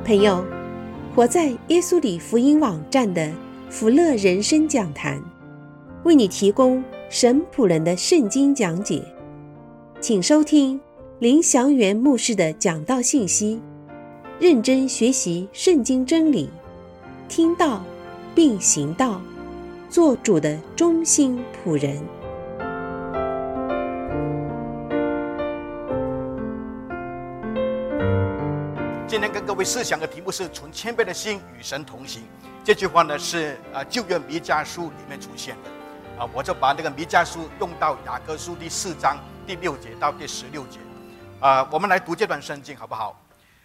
朋友，活在耶稣里福音网站的福乐人生讲坛，为你提供神仆人的圣经讲解，请收听林祥元牧师的讲道信息，认真学习圣经真理，听道并行道，做主的忠心仆人。 今天跟各位思想的题目是存谦卑的心与神同行。这句话呢是旧约弥迦书里面出现的我就把那个弥迦书用到雅各书第4章第6节到第16节我们来读这段圣经好不好？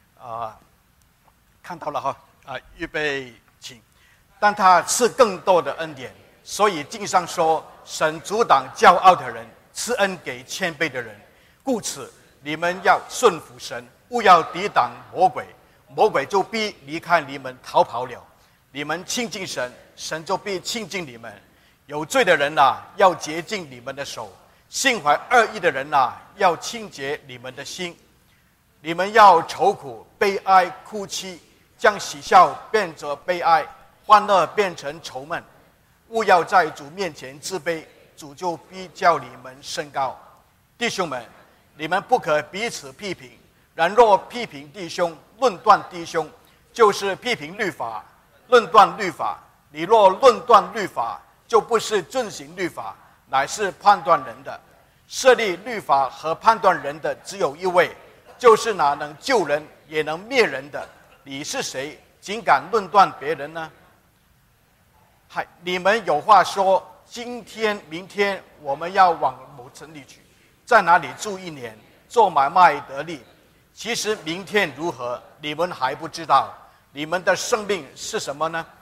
看到了哈预备请。但他赐更多的恩典，所以经上说，神阻挡骄傲的人，赐恩给谦卑的人。故此你们要顺服神，勿要抵挡魔鬼，魔鬼就必离开你们逃跑了。你们亲近神，神就必亲近你们。有罪的人要洁净你们的手；心怀恶意的人要清洁你们的心。你们要愁苦、悲哀、哭泣，将喜笑变作悲哀，欢乐变成愁闷。勿要在主面前自卑，主就必叫你们升高。弟兄们，你们不可彼此批评，然若批评弟兄、论断弟兄，就是批评律法、论断律法。你若论断律法，就不是遵行律法，乃是判断人的。设立律法和判断人的只有一位，就是那能救人也能灭人的。你是谁，竟敢论断别人呢？你们有话说，今天明天我们要往某城里去，在哪里住1年，做买卖得利。其实明天如何，你们还不知道。你们的生命是什么呢？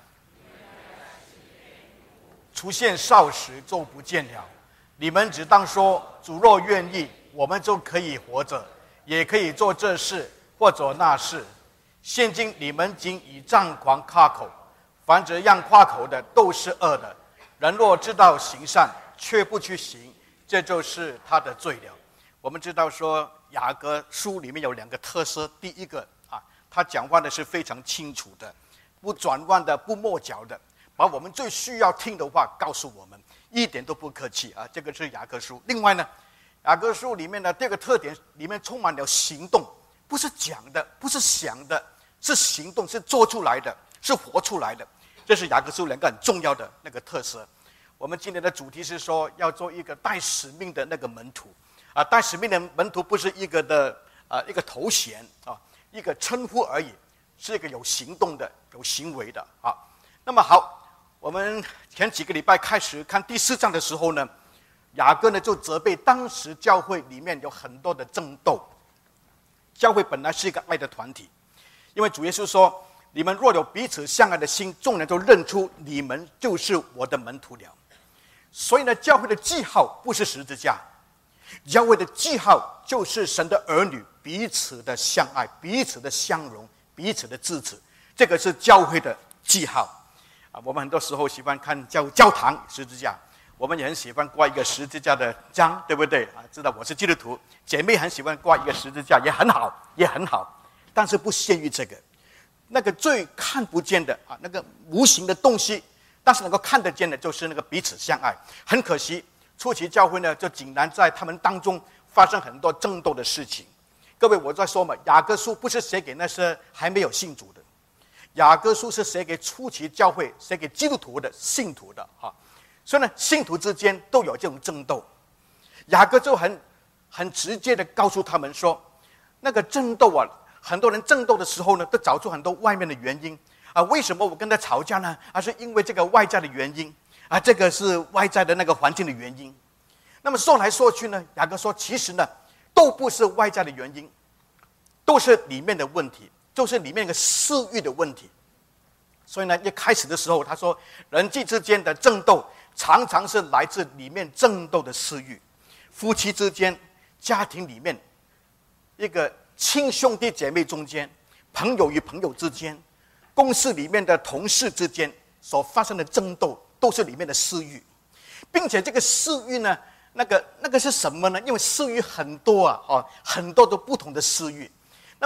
出现少时就不见了。你们只当说，主若愿意，我们就可以活着，也可以做这事或做那事。现今你们仅以张狂夸口，凡这样夸口的都是恶的。人若知道行善，却不去行，这就是他的罪了。我们知道说雅各书里面有2个特色。第一个他讲话的是非常清楚的，不转弯的，不抹角的，把我们最需要听的话告诉我们，一点都不客气这个是雅各书。另外呢，雅各书里面的第2个特点，里面充满了行动，不是讲的，不是想的，是行动，是做出来的，是活出来的。这是雅各书2个很重要的那个特色。我们今天的主题是说要做一个带使命的那个门徒带使命的门徒不是一个头衔一个称呼而已，是一个有行动的、有行为的那么好，我们前几个礼拜开始看第4章的时候呢，雅各呢就责备当时教会里面有很多的争斗。教会本来是一个爱的团体，因为主耶稣说，你们若有彼此相爱的心，众人就认出你们就是我的门徒了。所以呢，教会的记号不是十字架，教会的记号就是神的儿女彼此的相爱，彼此的相容，彼此的支持，这个是教会的记号我们很多时候喜欢看教堂十字架，我们也很喜欢挂一个十字架的章，对不对知道我是基督徒，姐妹很喜欢挂一个十字架，也很好，也很好。但是不限于这个，那个最看不见的那个无形的东西，但是能够看得见的就是那个彼此相爱。很可惜，初期教会呢，就竟然在他们当中发生很多争斗的事情。各位，我在说嘛，雅各书不是写给那些还没有信主的，雅各书是写给初期教会、写给基督徒的信徒的所以呢，信徒之间都有这种争斗。雅各就很直接的告诉他们说，那个争斗很多人争斗的时候呢，都找出很多外面的原因为什么我跟他吵架呢？是因为这个外在的原因这个是外在的那个环境的原因。那么说来说去呢，雅各说其实呢都不是外在的原因，都是里面的问题，就是里面一个私欲的问题。所以呢，一开始的时候他说，人际之间的争斗常常是来自里面争斗的私欲。夫妻之间、家庭里面，一个亲兄弟姐妹中间，朋友与朋友之间，公司里面的同事之间所发生的争斗，都是里面的私欲。并且这个私欲呢，那个是什么呢？因为私欲很多很多的不同的私欲。那么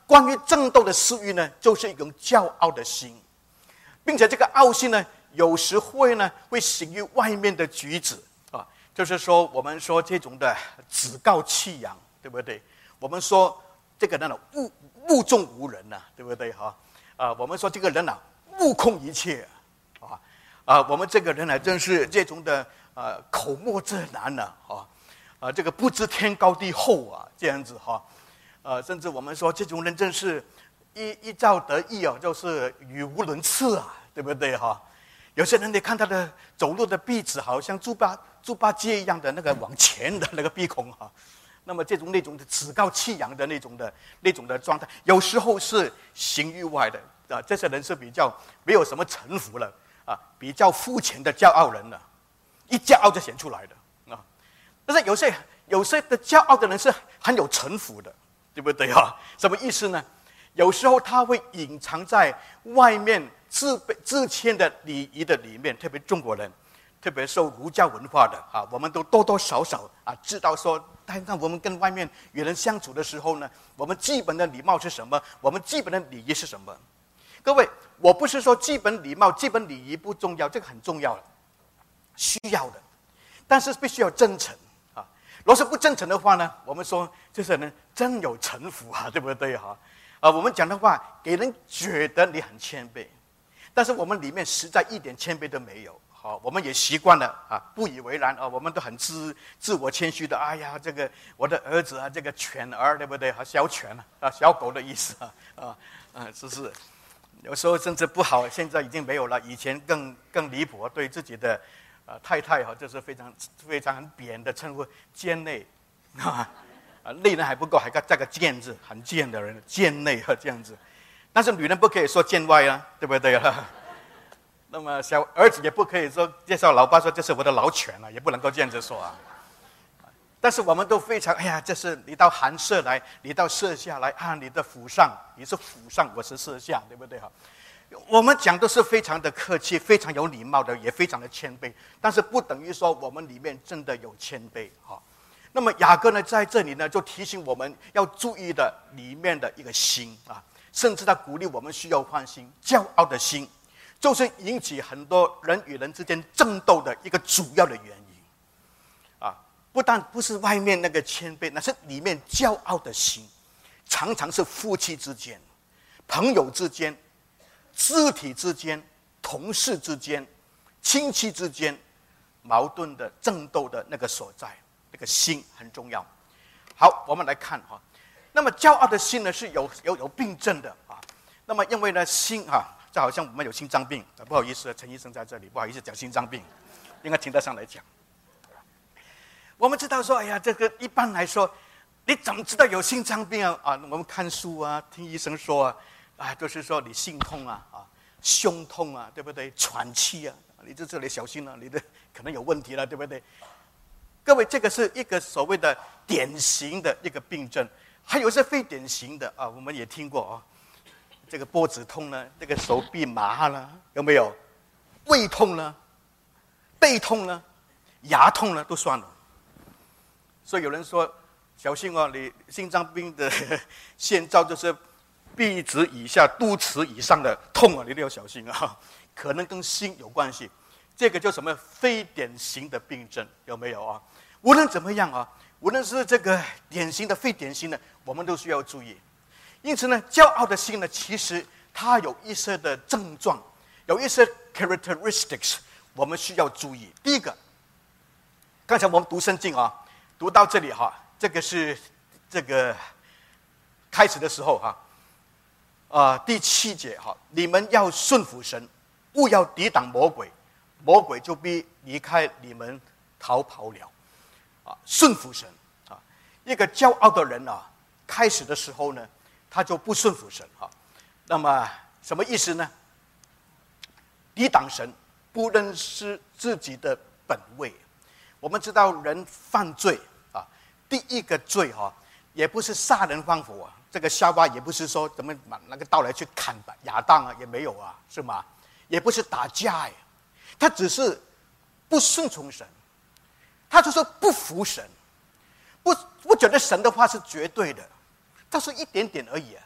关于争斗的私欲呢，就是一种骄傲的心，并且这个傲心呢，有时会行于外面的举止啊，就是说我们说这种的趾高气扬，对不对？我们说这个人目中无人呐，对不对哈？我们说这个人目空一切我们这个人真是这种的口沫遮拦这个不知天高地厚这样子甚至我们说这种人真是一朝得意就是语无伦次对不对有些人你看他的走路的鼻子好像猪八戒一样的那个往前的那个鼻孔那么那种的趾高气扬的那种的状态，有时候是行于外的这些人是比较没有什么城府了比较肤浅的骄傲人了，一骄傲就显出来的但是有些的骄傲的人是很有城府的，对不对什么意思呢？有时候他会隐藏在外面自谦的礼仪的里面，特别中国人，特别受儒家文化的我们都多多少少知道说，但我们跟外面与人相处的时候呢，我们基本的礼貌是什么？我们基本的礼仪是什么？各位，我不是说基本礼貌、基本礼仪不重要，这个很重要的，需要的，但是必须要真诚如果是不真诚的话呢，我们说这些人真有城府对不对我们讲的话给人觉得你很谦卑，但是我们里面实在一点谦卑都没有我们也习惯了不以为然我们都很自我谦虚的。哎呀，这个我的儿子这个犬儿，对不对小犬小狗的意思是不是？有时候甚至不好，现在已经没有了。以前更离谱，对自己的太太就是非常非常很扁的称呼，贱内内人还不够，还加个贱字，很贱的人，贱内这样子。但是女人不可以说贱外对不对那么小儿子也不可以说介绍老爸说这是我的老犬也不能够这样子说但是我们都非常这是你到寒舍来，你到舍下来你的府上，你是府上，我是舍下，对不对我们讲都是非常的客气，非常有礼貌的，也非常的谦卑，但是不等于说我们里面真的有谦卑那么雅各呢，在这里呢，就提醒我们要注意的里面的一个心甚至他鼓励我们需要换心。骄傲的心就是引起很多人与人之间争斗的一个主要的原因不但不是外面那个谦卑，那是里面骄傲的心，常常是夫妻之间、朋友之间、肢体之间、同事之间、亲戚之间矛盾的争斗的那个所在，那个心很重要。好，我们来看那么骄傲的心呢是有病症的那么因为呢心就好像我们有心脏病不好意思，陈医生在这里，不好意思讲心脏病，应该听得上来讲。我们知道说，这个一般来说，你怎么知道有心脏病我们看书听医生说就是说你心痛胸痛对不对？喘气你在这里小心你的可能有问题了，对不对？各位，这个是一个所谓的典型的一个病症，还有一些非典型的我们也听过这个脖子痛呢，这个手臂麻了，有没有？胃痛呢，背痛呢，牙痛呢，都算了。所以有人说小心你心脏病的先兆就是臂子以下、肚脐以上的痛你都要小心可能跟心有关系。这个叫什么非典型的病症，有没有无论怎么样无论是这个典型的、非典型的，我们都需要注意。因此呢，骄傲的心呢，其实它有一些的症状，有一些 characteristics， 我们需要注意。第一个，刚才我们读圣经读到这里这个是这个开始的时候第7节你们要顺服神，勿要抵挡魔鬼，魔鬼就必离开你们逃跑了顺服神一个骄傲的人开始的时候呢，他就不顺服神那么什么意思呢？抵挡神，不认识自己的本位。我们知道人犯罪第一个罪也不是杀人放火这个夏娃也不是说怎么拿个刀来去砍亚当也没有是吗？也不是打架他只是不顺从神，他就是不服神，不觉得神的话是绝对的，他是一点点而已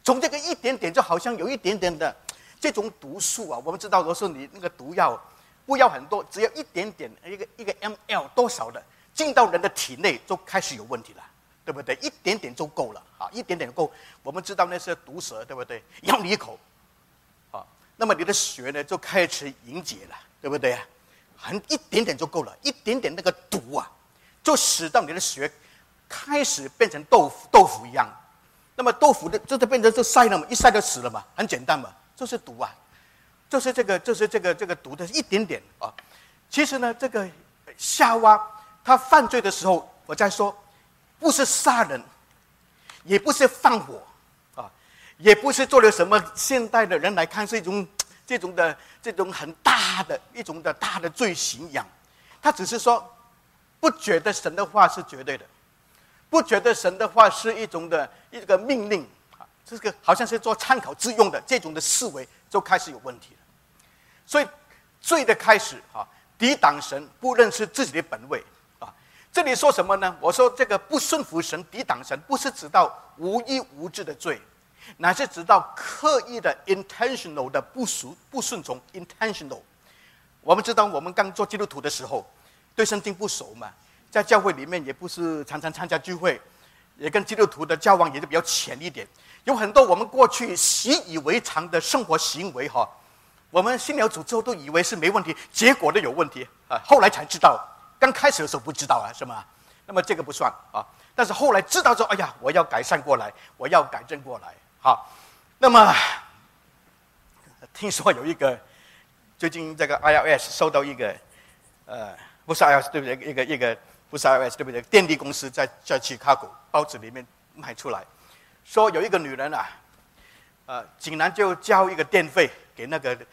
从这个一点点，就好像有一点点的这种毒素啊。我们知道，有时候你那个毒药不要很多，只要一点点，一个 ml 多少的进到人的体内，就开始有问题了，对不对？一点点就够了啊，一点点就够。我们知道那些毒蛇，对不对？咬你一口，啊，那么你的血呢就开始凝结了，对不对啊？一点点就够了，一点点那个毒啊，就使到你的血开始变成豆腐一样。那么豆腐的就是变成就晒了嘛，一晒就死了嘛，很简单嘛，就是毒啊，就是这个毒的一点点啊。其实呢，这个夏娃她犯罪的时候，我在说，不是杀人，也不是放火啊，也不是做了什么现代的人来看是一种这种很大的一种的大的罪行一样。他只是说不觉得神的话是绝对的，不觉得神的话是一个命令啊，这个好像是做参考之用的这种的思维就开始有问题了。所以罪的开始啊，抵挡神，不认识自己的本位啊。这里说什么呢？我说这个不顺服神、抵挡神，不是指到无意无知的罪，乃是指到刻意的 intentional 的不顺从 intentional。我们知道，我们刚做基督徒的时候，对圣经不熟嘛，在教会里面也不是常常参加聚会，也跟基督徒的交往也是比较浅一点。有很多我们过去习以为常的生活行为哈，我们信了主之后都以为是没问题，结果都有问题啊。后来才知道，刚开始的时候不知道啊，是吗？那么这个不算啊，但是后来知道之后，哎呀，我要改善过来，我要改正过来。好，那么听说有一个最近这个 IRS 收到一个不是 IRS 对不对？一个不是 IRS 对不对？电力公司在 Chicago 报纸里面卖出来，说有一个女人啊，竟然就交一个电费给那个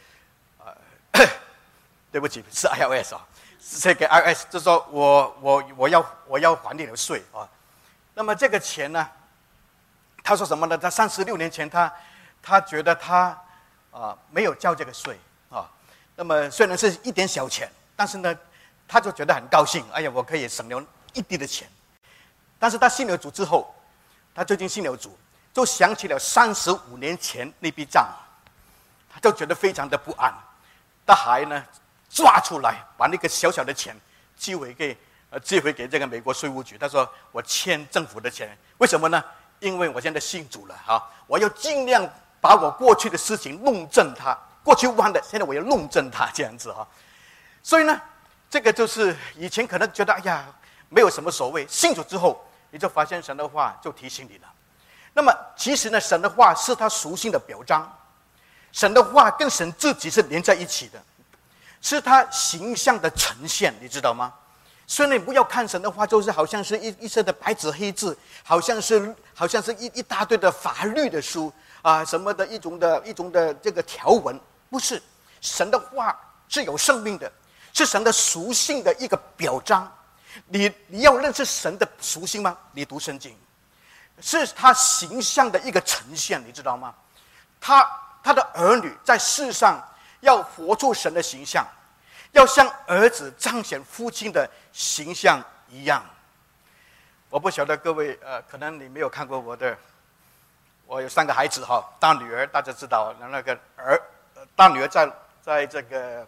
对不起，是 IRS 啊，是给 IRS， 就说我要还你的税啊。那么这个钱呢，他说什么呢？他36年前他觉得他没有交这个税啊。那么虽然是一点小钱，但是呢，他就觉得很高兴。哎呀，我可以省了一滴的钱。但是他信了主之后，他最近信了主，就想起了35年前那笔账，他就觉得非常的不安。他还呢抓出来，把那个小小的钱寄回给这个美国税务局。他说：“我欠政府的钱，为什么呢？因为我现在信主了啊，我要尽量把我过去的事情弄正它，过去弯的，现在我要弄正它，这样子啊。所以呢，这个就是以前可能觉得哎呀没有什么所谓，信主之后，你就发现神的话就提醒你了。那么其实呢，神的话是他属性的表彰，神的话跟神自己是连在一起的，是他形象的呈现，你知道吗？所以你不要看神的话，就是好像是一色的白纸黑字，好像是一大堆的法律的书啊，什么的一种的这个条文，不是。神的话是有生命的，是神的属性的一个表彰。你要认识神的属性吗？你读圣经，是他形象的一个呈现，你知道吗？他的儿女在世上要活出神的形象，要像儿子彰显父亲的形象一样。我不晓得各位可能你没有看过我有3个孩子哈，大女儿大家知道，那个大女儿在这个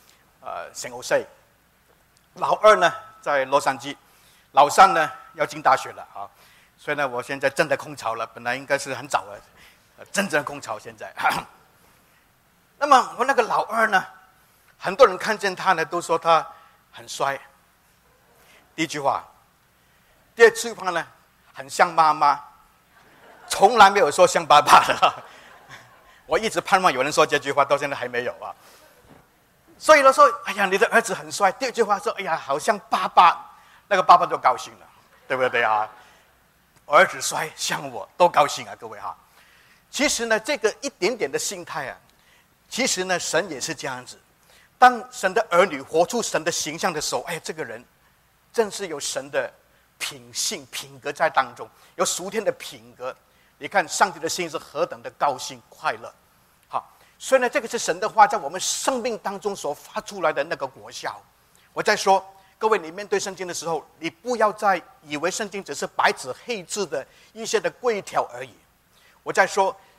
San Jose，老二呢在洛杉矶，老三呢要进大学了啊。所以呢，我现在正在空巢了，本来应该是很早了，真正的空巢现在。那么我那个老二呢，很多人看见他呢，都说他很帅。第一句话，第二句话呢，很像妈妈，从来没有说像爸爸的。我一直盼望有人说这句话，到现在还没有啊。所以呢说，哎呀，你的儿子很帅。第二句话说，哎呀，好像爸爸，那个爸爸就高兴了，对不对啊？儿子帅像我，多高兴啊，各位哈。其实呢，这个一点点的心态啊，其实呢，神也是这样子。当神的儿女活出神的形象的时候，哎，这个人正是有神的品性品格在当中，有属天的品格。你看上帝的心是何等的高兴快乐。好，所以呢，这个是神的话在我们生命当中所发出来的那个果效。我在说，各位，你面对圣经的时候，你不要再以为圣经只是白纸黑字的一些的规条而已。我在说，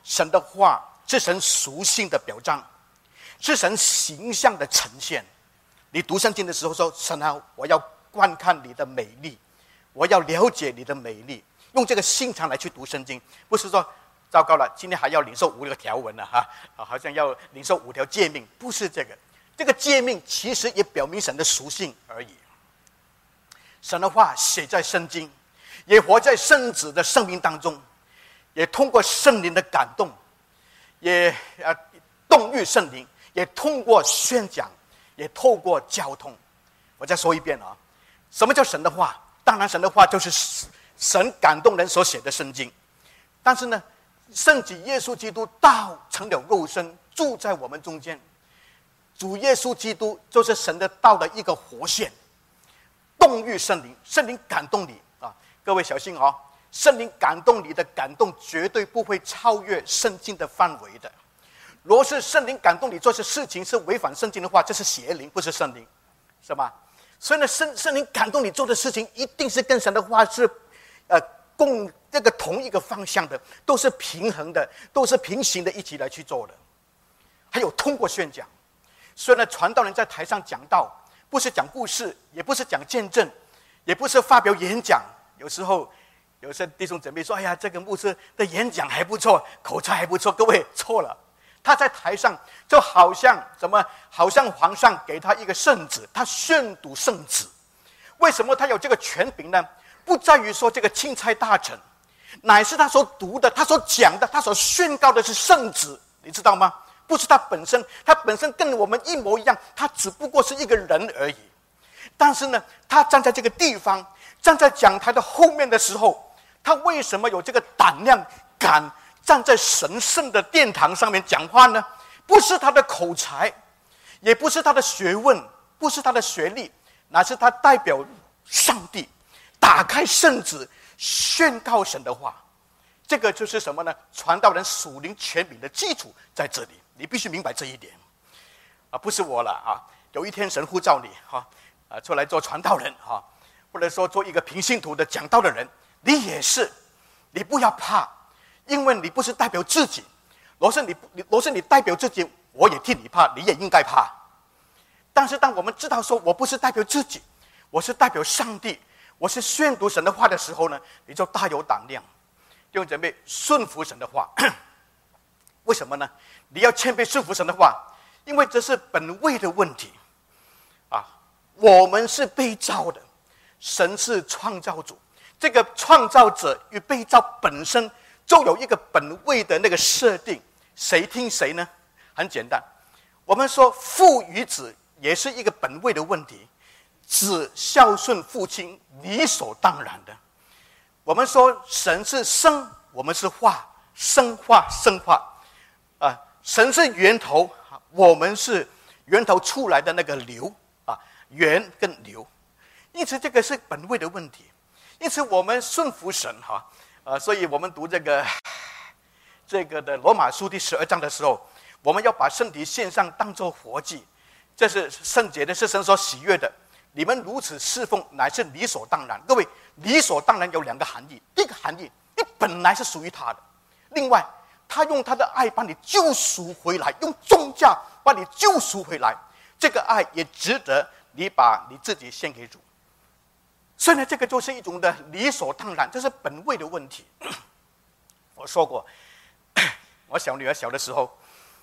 神的话是神属性的表彰，是神形象的呈现。你读圣经的时候说，神啊，我要观看你的美丽，我要了解你的美丽，用这个心肠来去读圣经，不是说糟糕了，今天还要领受5个条文了好像要领受5条诫命，不是这个。这个诫命其实也表明神的属性而已。神的话写在圣经，也活在圣子的生命当中，也通过圣灵的感动，也动育圣灵，也通过宣讲，也透过交通。我再说一遍啊，什么叫神的话？当然神的话就是神感动人所写的圣经，但是呢，圣子耶稣基督道成了肉身，住在我们中间。主耶稣基督就是神的道的一个活现，动育圣灵，圣灵感动你啊！各位小心哦，圣灵感动你的感动绝对不会超越圣经的范围的。若是圣灵感动你做些事情是违反圣经的话，这是邪灵，不是圣灵，是吗？所以呢，圣灵感动你做的事情，一定是跟神的话是共这个同一个方向的，都是平衡的，都是平行的，一起来去做的。还有通过宣讲，所以呢，传道人在台上讲道，不是讲故事，也不是讲见证，也不是发表演讲。有时候有些弟兄姊妹说：“哎呀，这个牧师的演讲还不错，口才还不错。”各位错了，他在台上就好像什么？好像皇上给他一个圣旨，他宣读圣旨。为什么他有这个权柄呢？不在于说这个钦差大臣，乃是他所读的、他所讲的、他所宣告的是圣旨，你知道吗？不是他本身，他本身跟我们一模一样，他只不过是一个人而已。但是呢，他站在这个地方，站在讲台的后面的时候，他为什么有这个胆量敢站在神圣的殿堂上面讲话呢？不是他的口才，也不是他的学问，不是他的学历，乃是他代表上帝打开圣旨，宣告神的话。这个就是什么呢？传道人属灵权柄的基础在这里，你必须明白这一点不是我了有一天神呼召你出来做传道人或者说做一个平信徒的讲道的人，你也是，你不要怕，因为你不是代表自己。若是你代表自己，我也替你怕，你也应该怕。但是当我们知道说我不是代表自己，我是代表上帝，我是宣读神的话的时候呢，你就大有胆量。弟兄姐妹，顺服神的话，为什么呢？你要谦卑顺服神的话，因为这是本位的问题我们是被造的，神是创造主，这个创造者与被造本身就有一个本位的那个设定，谁听谁呢？很简单，我们说父与子也是一个本位的问题，子孝顺父亲理所当然的。我们说神是生，我们是化，生化生化神是源头，我们是源头出来的那个流源跟流，因此这个是本位的问题。因此我们顺服神所以我们读这个的罗马书第12章的时候，我们要把身体献上当作活祭，这是圣洁的，是神所喜悦的。你们如此侍奉，乃是理所当然。各位，理所当然有2个含义。第一个含义，你本来是属于他的；另外，他用他的爱把你救赎回来，用重价把你救赎回来。这个爱也值得你把你自己献给主。所以呢，这个就是一种的理所当然，这是本位的问题。我说过，我小女儿小的时候，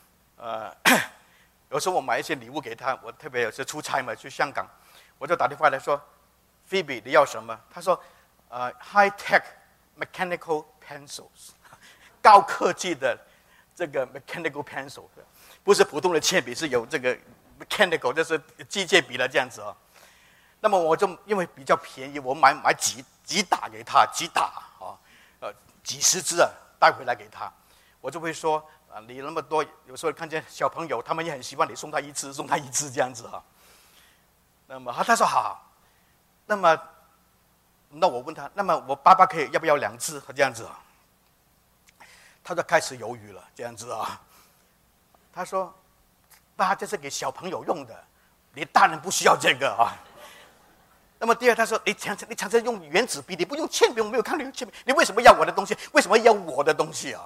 有时候我买一些礼物给她，我特别有时出差嘛，去香港，我就打电话来说 ，Phoebe 你要什么？她说，high tech mechanical pencils， 高科技的这个 mechanical pencil， 不是普通的铅笔，是有这个 mechanical， 就是机械笔的这样子那么我就因为比较便宜，我买几打给他，几打几十支带回来给他，我就会说你那么多，有时候看见小朋友，他们也很希望你送他一支这样子那么他说好，那我问他，那么我爸爸要不要2支这样子他就开始犹豫了，这样子他说爸，这是给小朋友用的，你大人不需要这个那么第二，他说你常常用原子笔，你不用铅笔，我没有看你用铅笔，你为什么要我的东西？为什么要我的东西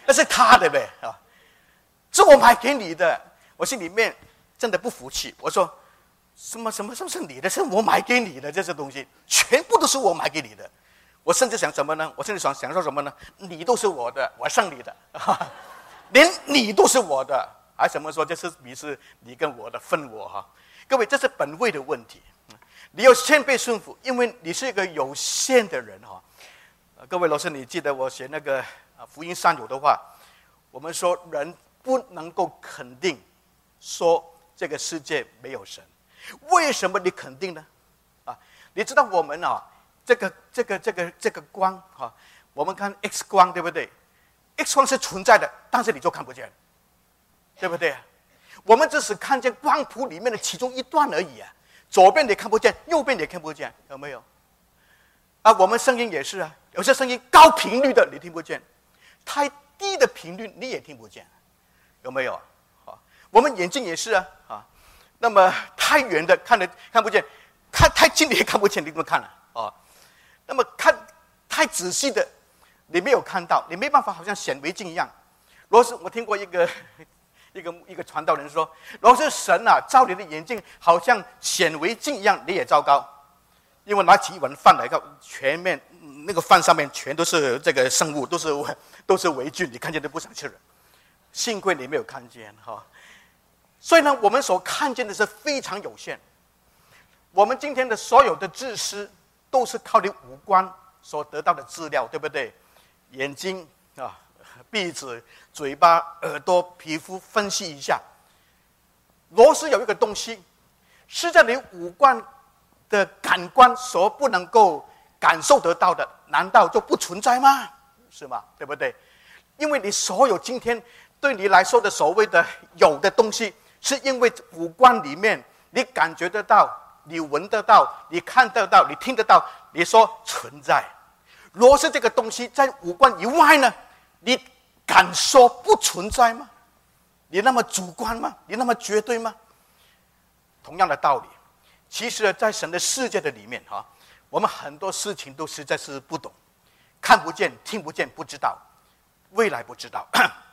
那是他的呗啊，是我买给你的。我心里面真的不服气，我说什么是你的，是我买给你的，这些东西全部都是我买给你的。我甚至想什么呢？我甚至想说什么呢？你都是我的，我剩你的，连你都是我的，还怎么说？这是你跟我的分我哈。各位，这是本位的问题。你要谦卑顺服，因为你是一个有限的人哈。各位老师，你记得我写那个福音上有的话，我们说人不能够肯定说这个世界没有神。为什么你肯定呢？你知道我们这个光我们看 X 光对不对？ X 光是存在的，但是你就看不见，对不对？我们只是看见光谱里面的其中一段而已左边你看不见，右边你看不见，有没有？我们声音也是有些声音高频率的你听不见，太低的频率你也听不见，有没有？我们眼睛也是那么太远的看不见，看太近的也看不见，你怎么看那么看太仔细的你没有看到，你没办法好像显微镜一样。如果是我听过一个传道人说，如果是神照你的眼睛好像显微镜一样，你也糟糕，因为拿起一碗饭来看，全面那个饭上面全都是这个生物，都是微菌，你看见都不想吃了。幸亏你没有看见所以呢，我们所看见的是非常有限。我们今天的所有的知识都是靠你五官所得到的资料，对不对？眼睛鼻子、嘴巴、耳朵、皮肤分析一下。若是有一个东西是在你五官的感官所不能够感受得到的，难道就不存在吗？是吗？对不对？因为你所有今天对你来说的所谓的有的东西，是因为五官里面你感觉得到，你闻得到，你看得到，你听得到，你说存在。若是这个东西在五官以外呢，你敢说不存在吗？你那么主观吗？你那么绝对吗？同样的道理，其实在神的世界的里面我们很多事情都实在是不懂，看不见，听不见，不知道，未来不知道。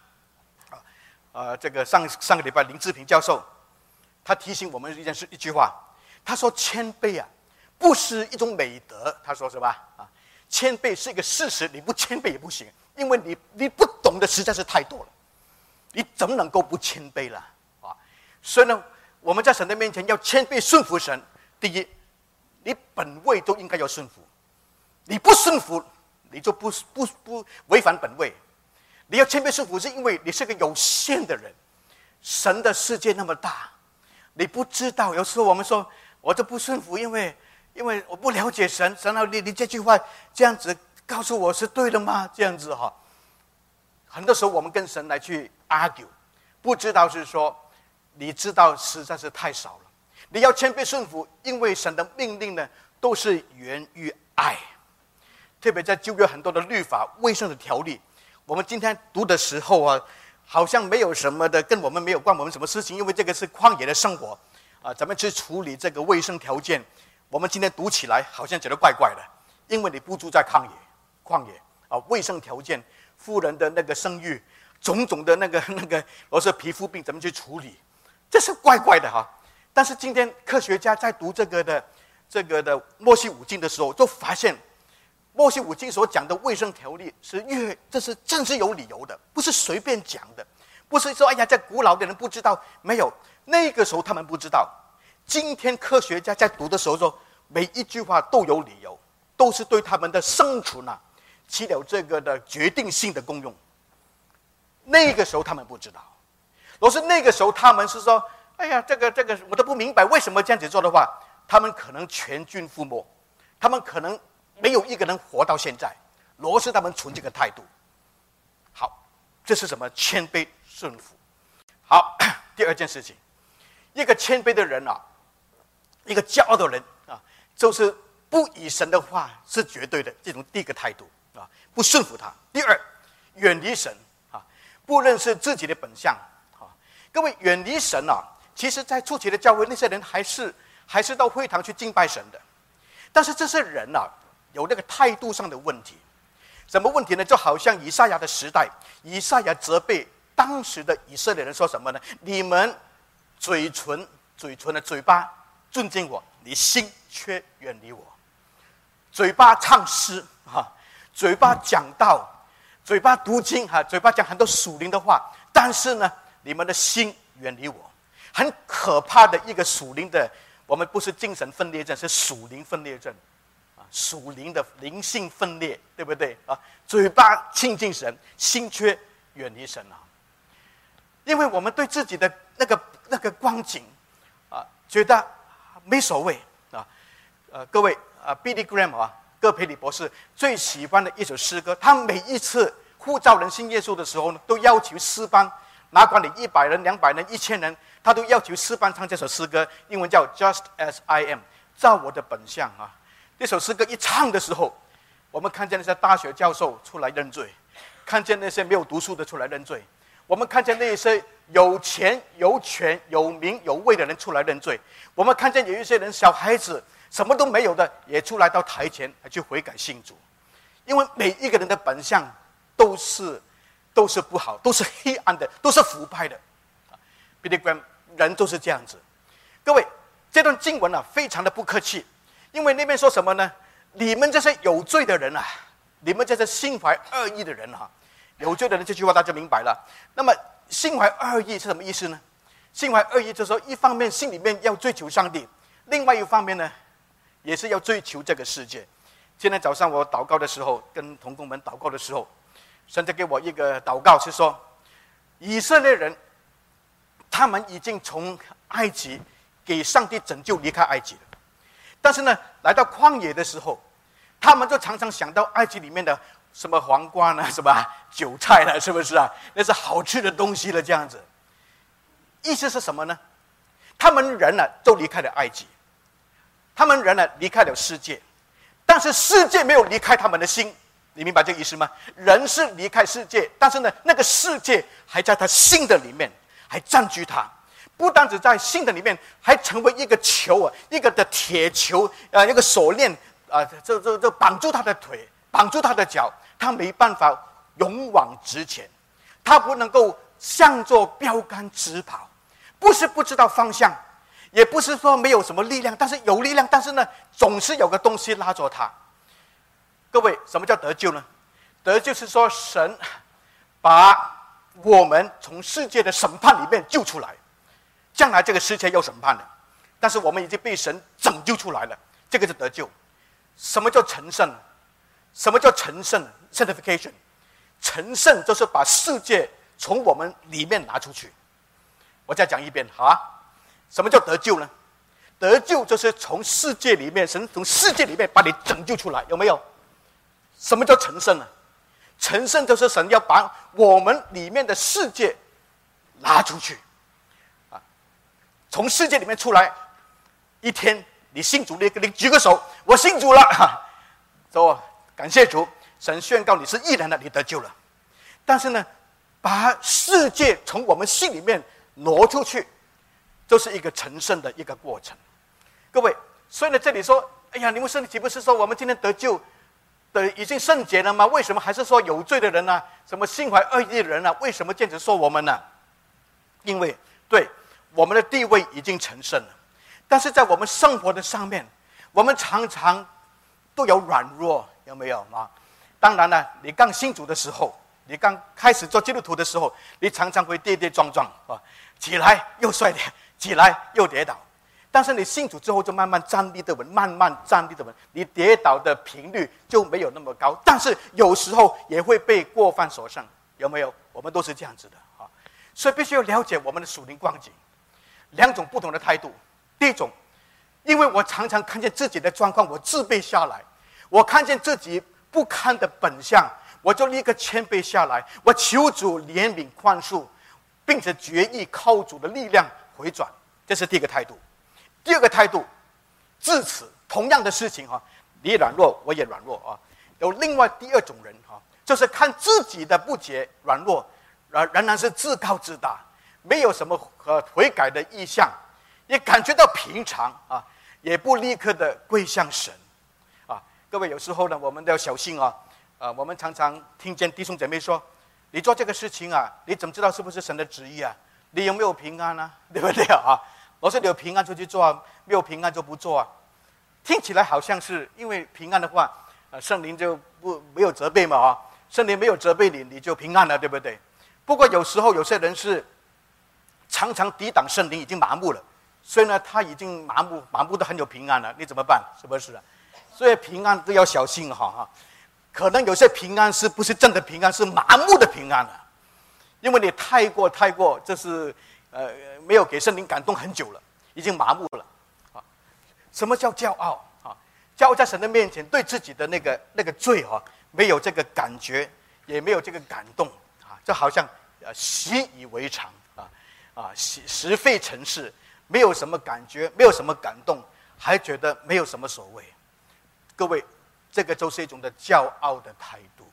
这个上个礼拜林志平教授他提醒我们一句话，他说谦卑不是一种美德，他说是吧？谦卑是一个事实，你不谦卑也不行，因为你不懂的实在是太多了，你怎么能够不谦卑了所以呢，我们在神的面前要谦卑顺服神。第一，你本位都应该要顺服，你不顺服，你就不违反本位。你要谦卑顺服，是因为你是个有限的人，神的世界那么大，你不知道。有时候我们说我就不顺服，因为我不了解神。神你这句话这样子告诉我是对的吗？这样子很多时候我们跟神来去 argue， 不知道是说你知道实在是太少了。你要谦卑顺服，因为神的命令呢都是源于爱。特别在旧约很多的律法、卫生的条例，我们今天读的时候好像没有什么的跟我们没有关我们什么事情，因为这个是旷野的生活怎么去处理这个卫生条件，我们今天读起来好像觉得怪怪的，因为你不住在旷野卫生条件，妇人的那个生育，种种的那个或是皮肤病怎么去处理，这是怪怪的但是今天科学家在读这个的摩西五经的时候，就发现摩西五经所讲的卫生条例这是正是有理由的，不是随便讲的，不是说在古老的人不知道，没有，那个时候他们不知道。今天科学家在读的时候说，每一句话都有理由，都是对他们的生存起了这个的决定性的功用。那个时候他们不知道，若是那个时候他们是说这个我都不明白为什么这样子做的话，他们可能全军覆没，他们可能没有一个人活到现在。若是他们存这个态度，好，这是什么？谦卑顺服。好，第二件事情，一个谦卑的人一个骄傲的人就是不以神的话是绝对的，这种第一个态度不顺服他。第二，远离神不认识自己的本相各位，远离神其实在初期的教会，那些人还是到会堂去敬拜神的，但是这些人有那个态度上的问题。 什么问题呢？就好像以赛亚的时代，以赛亚责备当时的以色列人说什么呢？你们嘴巴尊敬我，你心却远离我。嘴巴唱诗嘴巴讲道，嘴巴读经嘴巴讲很多属灵的话，但是呢，你们的心远离我。很可怕的一个属灵的，我们不是精神分裂症，是属灵分裂症属灵的灵性分裂，对不对嘴巴亲近神，心却远离神因为我们对自己的那个光景觉得没所谓各位Billy Graham 戈培里博士最喜欢的一首诗歌，他每一次呼召人信耶稣的时候呢，都要求诗班，哪管你100人、200人、1000人，他都要求诗班唱这首诗歌，英文叫 Just as I am， 照我的本相这首诗歌一唱的时候，我们看见那些大学教授出来认罪，看见那些没有读书的出来认罪，我们看见那些有钱有权有名有位的人出来认罪，我们看见有一些人小孩子什么都没有的也出来到台前来去悔改信主。因为每一个人的本相都是不好，都是黑暗的，都是腐败的。Billy Graham 人都是这样子。各位，这段经文非常的不客气，因为那边说什么呢？你们这些有罪的人你们这些心怀恶意的人有罪的人，这句话大家明白了。那么心怀恶意是什么意思呢？心怀恶意就是说，一方面心里面要追求上帝，另外一方面呢，也是要追求这个世界。今天早上我祷告的时候，跟同工们祷告的时候，神就给我一个祷告，是说以色列人他们已经从埃及给上帝拯救离开埃及了，但是呢，来到旷野的时候，他们就常常想到埃及里面的什么黄瓜呢，什么韭菜呢，是不是那是好吃的东西了，这样子。意思是什么呢？他们人都离开了埃及，他们人离开了世界，但是世界没有离开他们的心。你明白这个意思吗？人是离开世界，但是呢，那个世界还在他心的里面，还占据他。不单只在心的里面，还成为一个球一个的铁球一个锁链就绑住他的腿，绑住他的脚，他没办法勇往直前，他不能够向着标杆直跑。不是不知道方向，也不是说没有什么力量，但是有力量，但是呢，总是有个东西拉着他。各位，什么叫得救呢？得救是说神把我们从世界的审判里面救出来，将来这个世界要审判了，但是我们已经被神拯救出来了，这个是得救。什么叫成圣？什么叫成圣 ？Sanctification， 成圣就是把世界从我们里面拿出去。我再讲一遍什么叫得救呢？得救就是从世界里面，神从世界里面把你拯救出来，有没有？什么叫成圣呢？成圣就是神要把我们里面的世界拿出去从世界里面出来。一天你信主，你举个手，我信主了说感谢主，神宣告你是义人了，你得救了。但是呢，把世界从我们心里面挪出去，就是一个成圣的一个过程。各位，所以呢，这里说，哎呀，你们岂不是说我们今天得救的已经圣洁了吗？为什么还是说有罪的人什么心怀恶意的人为什么坚持说我们呢？因为对我们的地位已经成圣了，但是在我们生活的上面，我们常常都有软弱，有没有当然了，你刚信主的时候，你刚开始做基督徒的时候，你常常会跌跌撞撞起来又摔跌，起来又跌倒。但是你信主之后就慢慢站立得稳，慢慢站立得稳，你跌倒的频率就没有那么高，但是有时候也会被过犯所胜，有没有？我们都是这样子的所以必须要了解我们的属灵光景。两种不同的态度。第一种，因为我常常看见自己的状况，我自卑下来，我看见自己不堪的本相，我就立刻谦卑下来，我求主怜悯宽恕，并且决意靠主的力量回转。这是第一个态度。第二个态度，至此同样的事情你也软弱，我也软弱有另外第二种人就是看自己的不洁软弱，仍然是自高自大，没有什么悔改的意向，也感觉到平常也不立刻的归向神各位，有时候呢，我们都要小心我们常常听见弟兄姐妹说，你做这个事情啊，你怎么知道是不是神的旨意啊？你有没有平安啊？对不对啊？我说你有平安就去做啊，没有平安就不做啊。听起来好像是因为平安的话，圣灵就没有责备嘛啊，圣灵没有责备你，你就平安了，对不对？不过有时候有些人是常常抵挡圣灵，已经麻木了，所以呢，他已经麻木的很有平安了，你怎么办？是不是啊？所以平安都要小心哈。可能有些平安是不是真的平安，是麻木的平安了，因为你太过，这是没有给圣灵感动很久了，已经麻木了啊。什么叫骄傲啊？骄傲在神的面前，对自己的那个罪没有这个感觉，也没有这个感动啊，就好像习以为常实非成事，没有什么感觉，没有什么感动，还觉得没有什么所谓。各位，这个就是一种的骄傲的态度，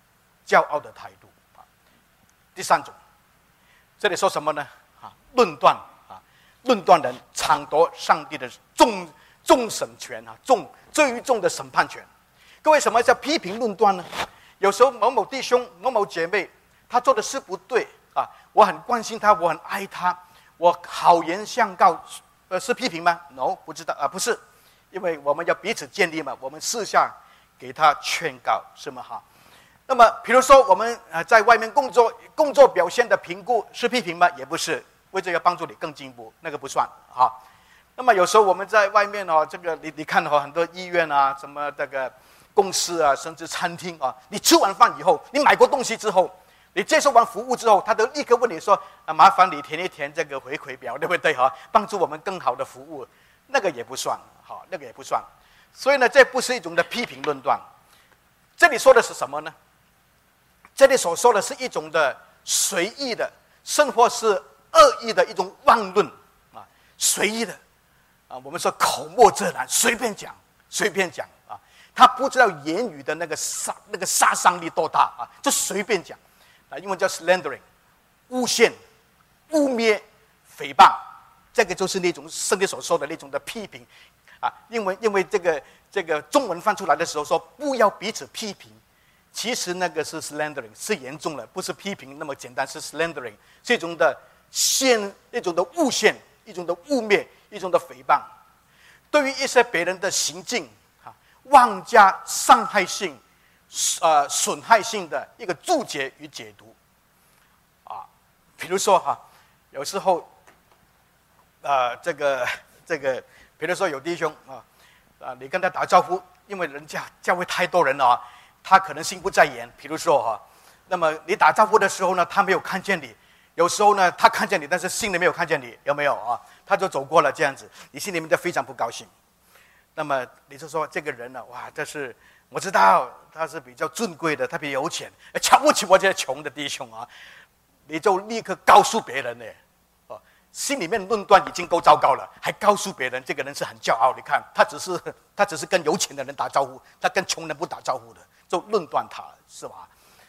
第三种，这里说什么呢？论断人，抢夺上帝的众审权最重的审判权。各位，什么叫批评论断呢？有时候某某弟兄、某某姐妹，他做的事不对啊，我很关心他，我很爱他，我好言相告，是批评吗 ？No， 不知道啊，不是。因为我们要彼此建立嘛，我们私下给他劝告，是吗？那么，比如说我们在外面工作表现的评估是批评吗？也不是，为这个帮助你更进步，那个不算哈。那么有时候我们在外面这个你看很多医院啊，什么这个公司啊，甚至餐厅啊，你吃完饭以后，你买过东西之后，你接受完服务之后，他都立刻问你说麻烦你填一填这个回馈表，对不对帮助我们更好的服务，那个也不算。那个也不算，所以呢，这不是一种的批评论断。这里说的是什么呢？这里所说的是一种的随意的，甚或是恶意的一种妄论啊，随意的啊，我们说口沫遮拦，随便讲啊，他不知道言语的那个杀伤力多大啊，就随便讲啊，英文叫 slandering， 诬陷、污蔑、诽谤，这个就是那种圣经所说的那种的批评。因为这个中文翻出来的时候说不要彼此批评，其实那个是 slandering， 是严重了，不是批评那么简单，是 slandering， 是一种的一种的诬陷，一种的污蔑，一种的诽谤，对于一些别人的行径妄加伤害性、损害性的一个注解与解读比如说有时候这个。比如说有弟兄你跟他打招呼，因为人家教会太多人了他可能心不在焉。比如说那么你打招呼的时候呢，他没有看见你，有时候呢他看见你，但是心里没有看见你，有没有他就走过了这样子，你心里面就非常不高兴。那么你就说这个人呢，哇，这是我知道他是比较尊贵的，特别有钱，瞧不起我这些穷的弟兄你就立刻告诉别人呢。心里面论断已经够糟糕了，还告诉别人这个人是很骄傲。你看，他只是跟有钱的人打招呼，他跟穷人不打招呼的，就论断他，是吧？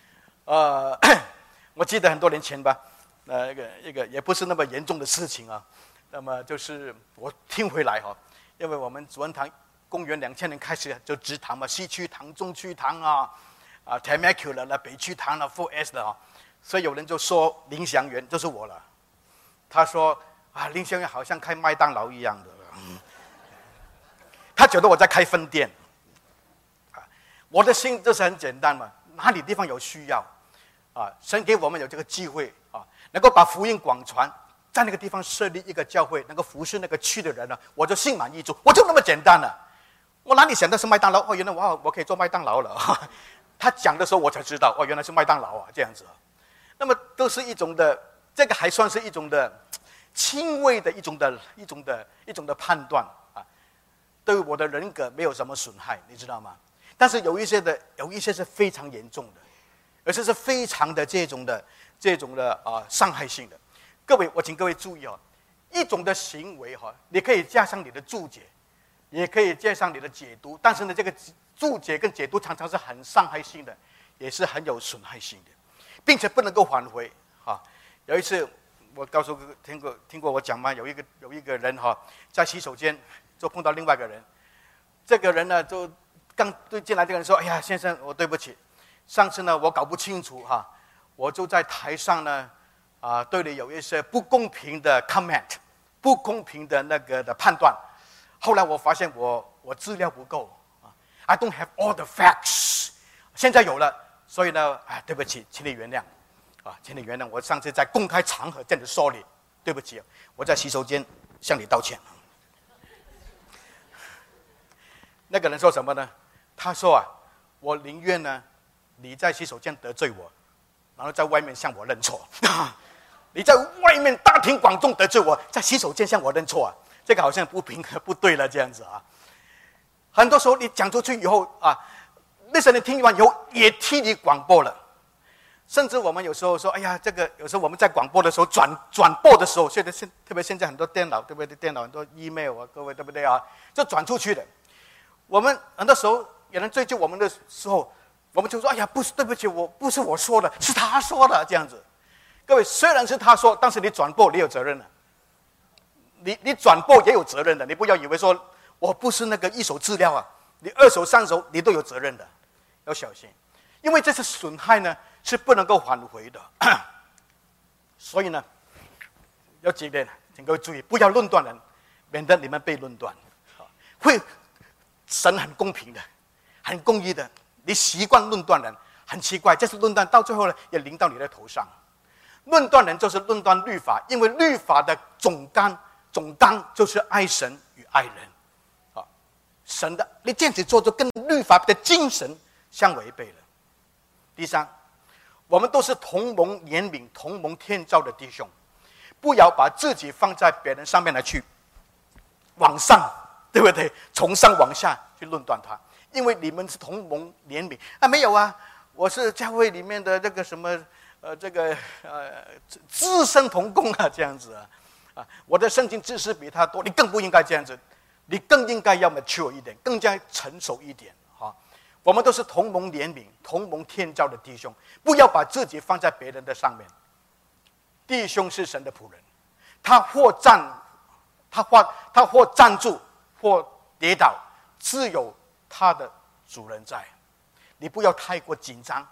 我记得很多年前吧，一个也不是那么严重的事情那么就是我听回来因为我们主恩堂公元2000年开始就植堂嘛，西区堂、中区堂Temecula 了、北区堂了、4S 的所以有人就说林祥元就是我了。他说林祥元好像开麦当劳一样的，他觉得我在开分店我的心就是很简单嘛，哪里地方有需要神给我们有这个机会能够把福音广传，在那个地方设立一个教会，能够服侍那个区的人我就心满意足，我就那么简单了。我哪里想的是麦当劳原来我可以做麦当劳了他讲的时候我才知道原来是麦当劳这样子那么都是一种的，这个还算是一种的轻微的一种的判断对我的人格没有什么损害，你知道吗？但是有一些是非常严重的，而且是非常的这种的伤害性的。各位，我请各位注意一种的行为你可以加上你的注解，也可以加上你的解读，但是呢，这个注解跟解读常常是很伤害性的，也是很有损害性的，并且不能够挽回有一次我告诉听过我讲吗？有一个人在洗手间就碰到另外一个人，这个人呢就刚对进来这个人说：“哎呀，先生，我对不起。” 上次呢，我搞不清楚哈，我就在台上呢，对你有一些不公平的 comment， 不公平的那个的判断。后来我发现我资料不够，I don't have all the facts。现在有了，所以呢，对不起，请你原谅，请你原谅，我上次在公开场合这样子说你，对不起，我在洗手间向你道歉。那个人说什么呢？他说我宁愿呢，你在洗手间得罪我，然后在外面向我认错。你在外面大庭广众得罪我，在洗手间向我认错这个好像不对了，这样子很多时候你讲出去以后那些人听完以后也替你广播了。甚至我们有时候说，哎呀，这个有时候我们在广播的时候转播的时候，特别现在很多电脑，对不对？电脑很多 email 各位对不对就转出去的。我们很多时候有人追究我们的时候，我们就说，哎呀，不是，对不起，不是我说的，是他说的，这样子。各位，虽然是他说，但是你转播你有责任的，你转播也有责任的，你不要以为说我不是那个一手资料你二手三手你都有责任的，要小心，因为这次损害呢是不能够挽回的。所以呢，有几点，请各位注意，不要论断人，免得你们被论断。神很公平的，很公义的，你习惯论断人，很奇怪，这次论断到最后呢，也临到你的头上。论断人就是论断律法，因为律法的总纲就是爱神与爱人。神的，你这样子做就跟律法的精神相违背了。第三，我们都是同盟怜悯、同盟天照的弟兄，不要把自己放在别人上面来去往上，对不对？从上往下去论断他，因为你们是同盟怜悯没有我是教会里面的这个什么资深同工这样子我的圣经知识比他多，你更不应该这样子，你更应该要 mature 一点，更加成熟一点我们都是同盟怜悯、同盟天照的弟兄，不要把自己放在别人的上面。弟兄是神的仆人，他或站住，或跌倒，自有他的主人在。你不要太过紧张，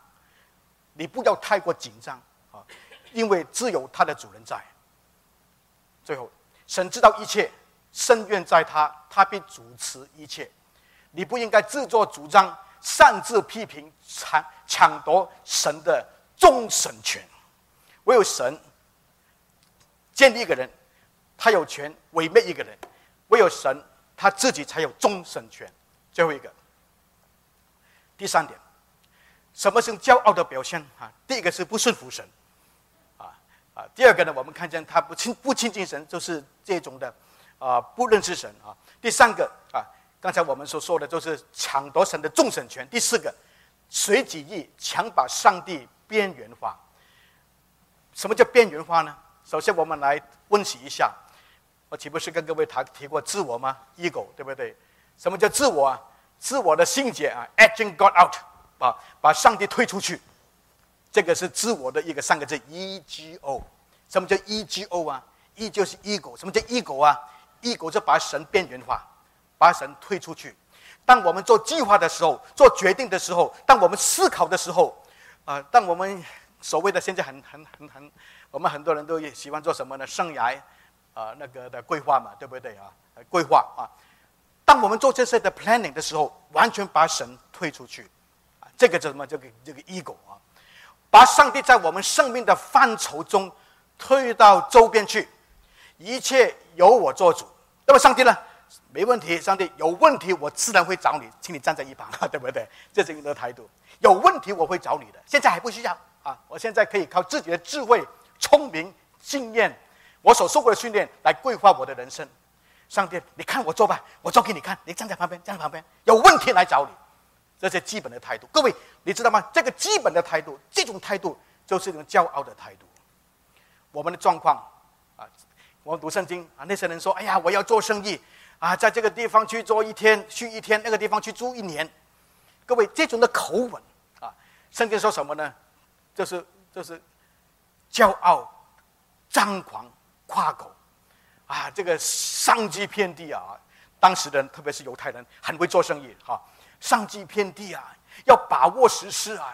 因为自有他的主人在。最后，神知道一切，深愿在他，他必主持一切。你不应该自作主张，擅自批评，抢夺神的终审权。唯有神建立一个人，他有权毁灭一个人，唯有神他自己才有终审权。最后一个，第三点，什么是骄傲的表现第一个是不顺服神第二个呢，我们看见他不亲近神，就是这种的不认识神第三个刚才我们所说的就是抢夺神的终审权。第四个，随己意，强把上帝边缘化。什么叫边缘化呢？首先我们来温习一下，我岂不是跟各位提过自我吗？ ego， 对不对？什么叫自我自我的心结edging God out， 把上帝推出去，这个是自我的一个三个字 ego。 什么叫 ego E 就是 ego。 什么叫 ego ego 就把神边缘化，把神推出去。当我们做计划的时候，做决定的时候，当我们思考的时候当我们所谓的现在我们很多人都也喜欢做什么呢？生涯那个的规划嘛，对不对规划当我们做这些的 planning 的时候，完全把神推出去这个叫什么？这个 ego 把上帝在我们生命的范畴中推到周边去，一切由我做主。那么上帝呢？没问题，上帝有问题我自然会找你，请你站在一旁对不对？这是你的态度。有问题我会找你的，现在还不需要我现在可以靠自己的智慧、聪明、经验，我所受过的训练来规划我的人生。上帝，你看我做吧，我做给你看，你站在旁边，有问题来找你，这是基本的态度。各位，你知道吗？这个基本的态度，这种态度就是一种骄傲的态度。我们的状况我们读圣经那些人说，哎呀，我要做生意在这个地方去做一天，去一天，那个地方去住一年。各位，这种的口吻圣经说什么呢？就是骄傲、张狂、夸口这个商机遍地当时的人，特别是犹太人，很会做生意商机遍地要把握时势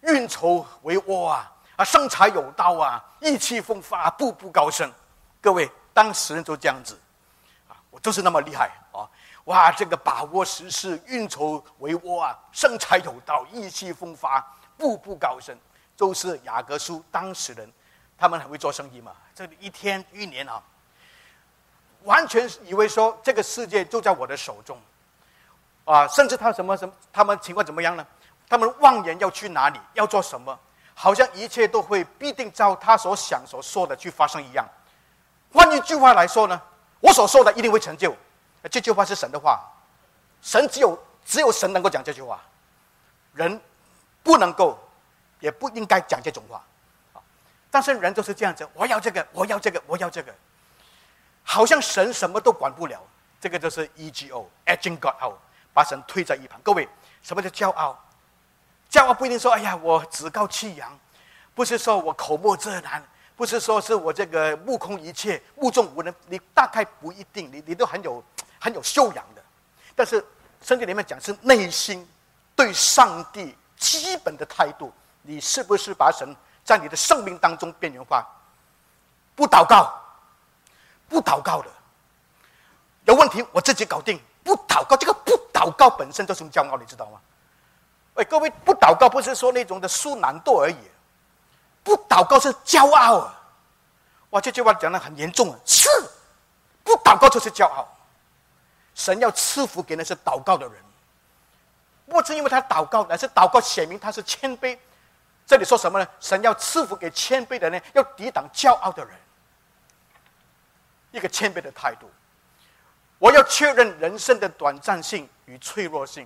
运筹帷幄生财有道意气风发步步高升。各位，当时人都这样子我就是那么厉害这个把握时势，运筹帷幄生财有道，意气风发步步高升，都是雅各书当时人，他们很会做生意嘛。这一天一年完全以为说这个世界就在我的手中甚至他们情况怎么样呢？他们妄言要去哪里，要做什么，好像一切都会必定照他所想所说的去发生一样。换一句话来说呢，我所说的一定会成就。这句话是神的话，神只有神能够讲这句话，人不能够也不应该讲这种话但是人就是这样子，我要这个，我要这个，我要这个，好像神什么都管不了。这个就是 EGO edging God out， 把神推在一旁。各位，什么叫骄傲？骄傲不一定说哎呀我趾高气扬，不是说我口沫遮拦，不是说是我这个目空一切目中无人，你大概不一定，你都很有修养的。但是圣经里面讲是内心对上帝基本的态度，你是不是把神在你的生命当中边缘化？不祷告的有问题我自己搞定，不祷告，这个不祷告本身就是骄傲，你知道吗？各位，不祷告不是说那种的疏懒惰而已，不祷告是骄傲这句话讲得很严重是不祷告就是骄傲。神要赐福给那些祷告的人，不是因为他祷告，乃是祷告显明他是谦卑。这里说什么呢？神要赐福给谦卑的人，要抵挡骄傲的人，一个谦卑的态度。我要确认人生的短暂性与脆弱性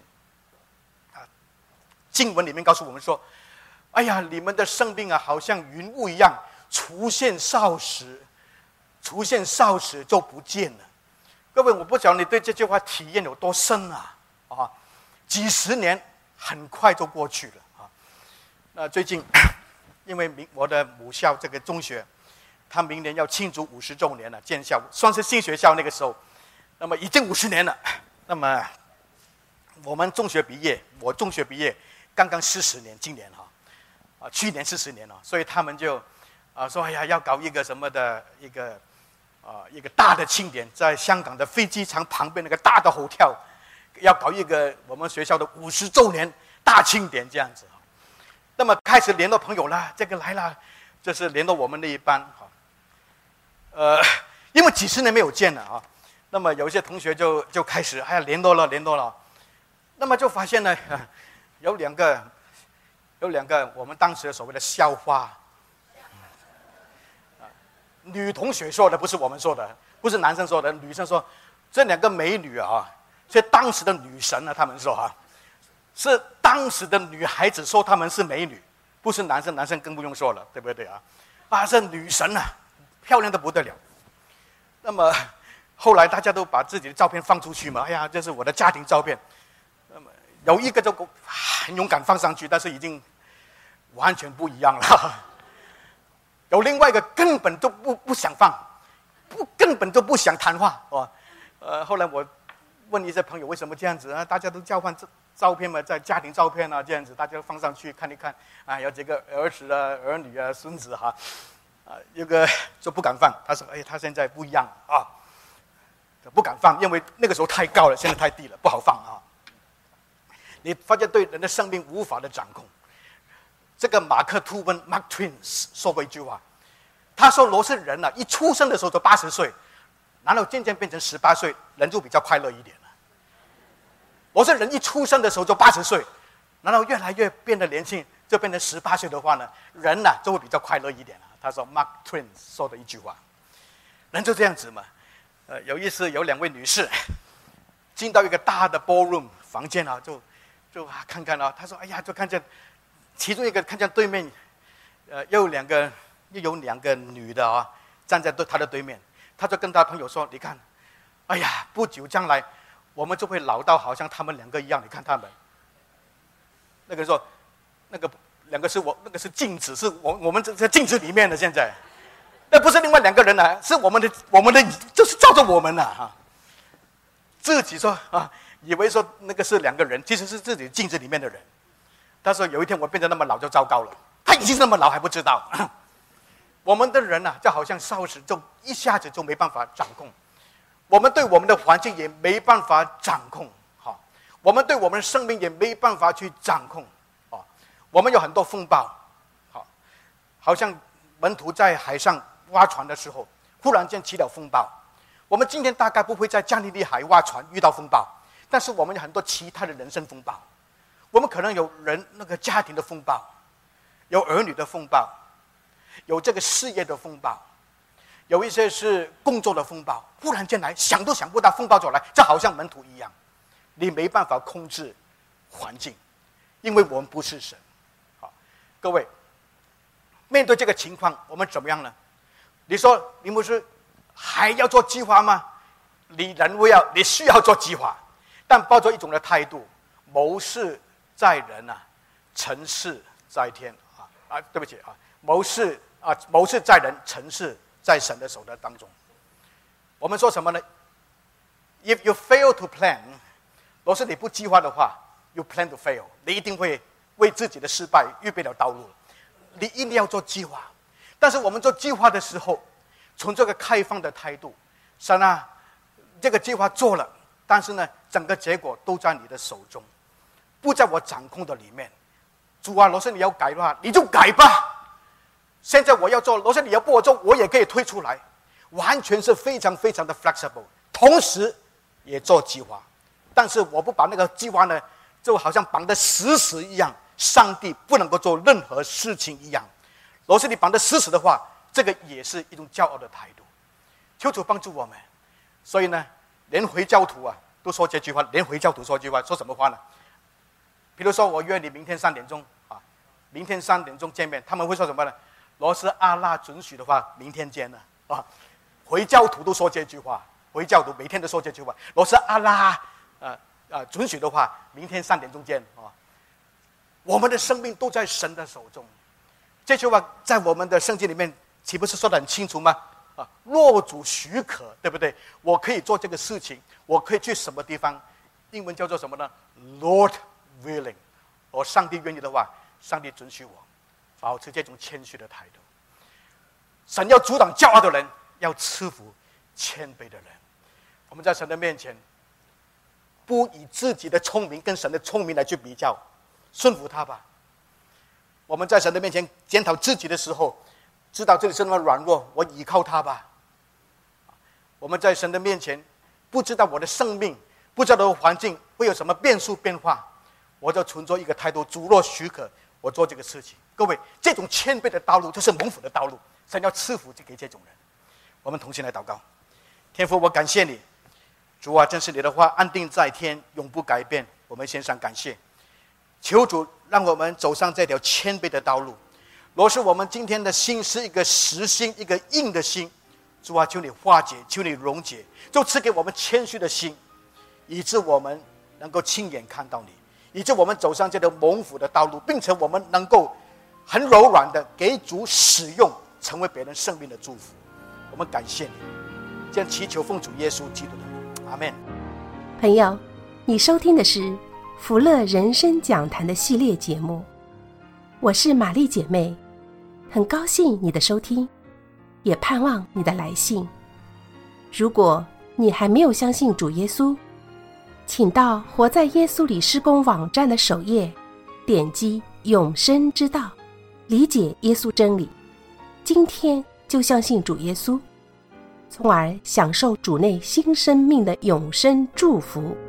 经文里面告诉我们说，哎呀，你们的生命好像云雾一样，出现少时就不见了。各位，我不晓得你对这句话体验有多深几十年很快就过去了那最近因为我的母校这个中学，他明年要庆祝50周年了，建校算是新学校，那个时候那么已经50年了。那么我中学毕业刚刚40年，今年去年40年了，所以他们就说哎呀要搞一个什么的一个大的庆典，在香港的飞机场旁边那个大的hotel，要搞一个我们学校的50周年大庆典这样子。那么开始联络朋友了，这个来了，这是联络我们那一班因为几十年没有见了那么有一些同学就开始联络了，那么就发现呢有两个我们当时所谓的校花女同学说的，不是我们说的，不是男生说的，女生说这两个美女是当时的女神他们说是当时的女孩子说她们是美女，不是男生更不用说了，对不对是女神漂亮的不得了。那么后来大家都把自己的照片放出去嘛，哎呀，这是我的家庭照片。那么有一个就很勇敢放上去，但是已经完全不一样了。有另外一个根本都不想放，根本都不想谈话后来我问一些朋友为什么这样子大家都交换照片嘛，在家庭照片这样子，大家放上去看一看有几个儿子儿女孙子有个就不敢放，他说他现在不一样不敢放，因为那个时候太高了，现在太低了，不好放你发现对人的生命无法的掌控。这个马克吐温 Mark Twain 说过一句话，他说若是人一出生的时候就80岁，然后渐渐变成18岁，人就比较快乐一点了。若是人一出生的时候就80岁，然后越来越变得年轻，就变成18岁的话呢，人就会比较快乐一点了。他说 Mark Twain 说的一句话，人就这样子嘛。有一次有2位女士进到一个大的 ballroom 房间就看看他说哎呀，就看见其中一个看见对面又有两个女的站在他的对面，他就跟他朋友说，你看哎呀，不久将来我们就会老到好像他们2个一样，你看他们。那个说那个2个是那个是镜子，是我们在镜子里面的，现在那不是另外2个人是我们的就是照着我们自己说以为说那个是2个人，其实是自己镜子里面的人。 他说有一天我变得那么老就糟糕了，他已经那么老还不知道。我们的人就好像烧石，就一下子就没办法掌控。我们对我们的环境也没办法掌控，我们对我们的生命也没办法去掌控。我们有很多风暴，好像门徒在海上挖船的时候，忽然间起了风暴。我们今天大概不会在加利利海挖船遇到风暴，但是我们有很多其他的人生风暴。我们可能有那个家庭的风暴，有儿女的风暴，有这个事业的风暴，有一些是工作的风暴，忽然间来，想都想不到风暴就来，这好像门徒一样，你没办法控制环境，因为我们不是神。各位，面对这个情况，我们怎么样呢？你说你不是还要做计划吗？你需要做计划，但抱着一种的态度，谋事在人成事在天对不起谋事在人，成事在神的手的当中。我们说什么呢？ If you fail to plan， 若是你不计划的话 ，you plan to fail， 你一定会为自己的失败预备了道路。你一定要做计划，但是我们做计划的时候，从这个开放的态度，神这个计划做了，但是呢，整个结果都在你的手中，不在我掌控的里面。主若是你要改的话，你就改吧。现在我要做，若是你要不我做，我也可以退出来，完全是非常非常的 flexible， 同时也做计划。但是我不把那个计划呢，就好像绑得死死一样，上帝不能够做任何事情一样。若是你绑得死死的话，这个也是一种骄傲的态度。求主帮助我们。所以呢，连回教徒都说这句话，连回教徒说这句话，说什么话呢？比如说我约你明天3点钟明天3点钟见面，他们会说什么呢？若是阿拉准许的话，明天见了回教徒都说这句话，回教徒每天都说这句话。若是阿拉准许的话，明天3点钟见我们的生命都在神的手中。这句话在我们的圣经里面岂不是说得很清楚吗？若主许可，对不对？我可以做这个事情，我可以去什么地方？英文叫做什么呢？ Lord willing。上帝愿意的话，上帝准许我，保持这种谦虚的态度。神要阻挡骄傲的人，要赐福谦卑的人。我们在神的面前，不以自己的聪明跟神的聪明来去比较，顺服他吧。我们在神的面前检讨自己的时候，知道自己是那么软弱，我倚靠他吧。我们在神的面前，不知道我的生命，不知道我的环境会有什么变数变化，我就存着一个态度，主若许可，我做这个事情。各位，这种谦卑的道路就是蒙福的道路，神要赐福给这种人。我们同心来祷告。天父，我感谢你，主真是你的话安定在天，永不改变。我们献上感谢，求主让我们走上这条谦卑的道路。若是我们今天的心是一个实心，一个硬的心，主求你化解，求你溶解，就赐给我们谦虚的心，以致我们能够亲眼看到你，以致我们走上这条蒙福的道路，并且我们能够很柔软的给主使用，成为别人生命的祝福。我们感谢你，这样祈求奉主耶稣基督的名，阿们。 朋友，你收听的是福乐人生讲坛的系列节目，我是玛丽姐妹，很高兴你的收听，也盼望你的来信。如果你还没有相信主耶稣，请到活在耶稣里施工网站的首页，点击永生之道，理解耶稣真理，今天就相信主耶稣，从而享受主内新生命的永生祝福。